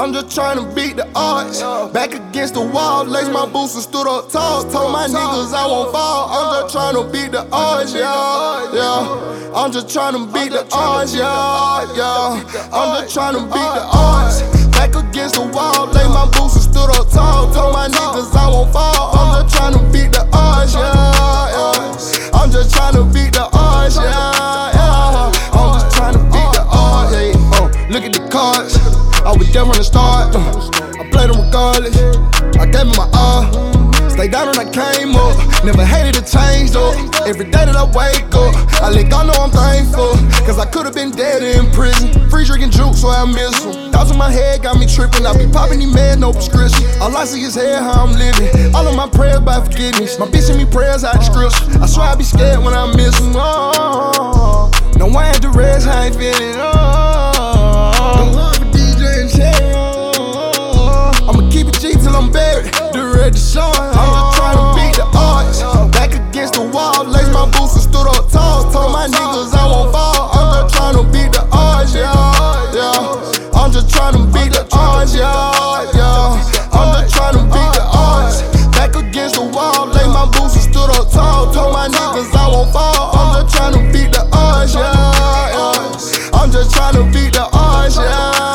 I'm just trying to beat the odds. Back against the wall, laced my boots and stood up tall. Told my niggas I won't fall. I'm just trying to beat the odds, yeah. I'm just trying to beat the odds, yeah. I'm just trying to beat the odds. Back against the wall, laced my boots and stood up tall. Told my niggas I won't fall. I'm just trying to beat the odds, yeah. I'm just trying to beat the odds, yeah. I'm just trying to beat the odds, yeah. Look at the cards. I was there from the start, I played them regardless. I gave them my all, stayed down and I came up. Never hated to change though. Every day that I wake up, I let God know I'm thankful. Cause I could've been dead in prison. Free drinking juice, so I miss him. Thoughts in my head got me tripping. I be popping these meds, no prescription. All I see is hair, how I'm living. All of my prayers by forgiveness. My bitch send me prayers out the scripture. I swear I be scared when I miss them. Oh, no, I ain't the rest, I ain't feeling. I'ma keep it G till I'm buried. The red, the sun. I'm just trying to beat the odds. Back against the wall, laced my boots and stood up tall. Told my niggas I won't fall. I'm just trying to beat the odds, yeah. I'm just trying to beat the odds, yeah. I'm just trying to beat the odds. Back against the wall, laced my boots and stood up tall. Told my niggas I won't fall. I'm just trying to beat the odds, yeah. I'm just trying to beat the odds, yeah.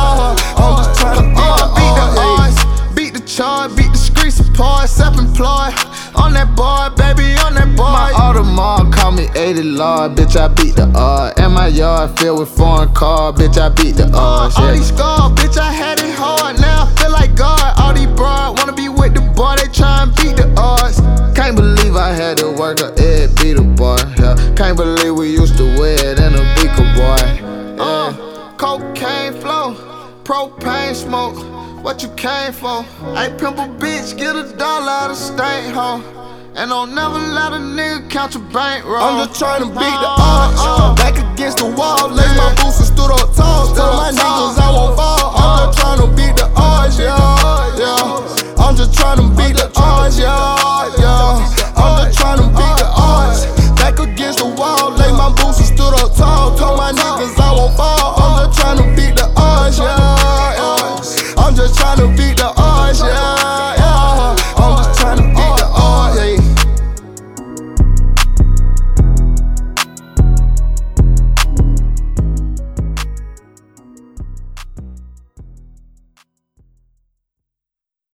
Beat the streets apart, self-employed. On that boy, baby, on that boy. My Audemars call me 80 Lord, bitch, I beat the odds. And my yard filled with foreign cars, bitch, I beat the odds. All these scars, bitch, I had it hard. Now I feel like God. All these broad wanna be with the boy, they try and beat the odds. Can't believe I had to work a Ed beat a boy. Yeah. Can't believe we used to wear it in a beaker, boy. Yeah. Cocaine flow, propane smoke. What you came for? Hey, pimp a bitch, get $1 out of state, ho. And don't never let a nigga count your bankroll. I'm just trying to beat the odds. Back against the wall, laced my boots and stood up tall. Tell my niggas I won't fall. I'm just trying to beat the odds, yeah.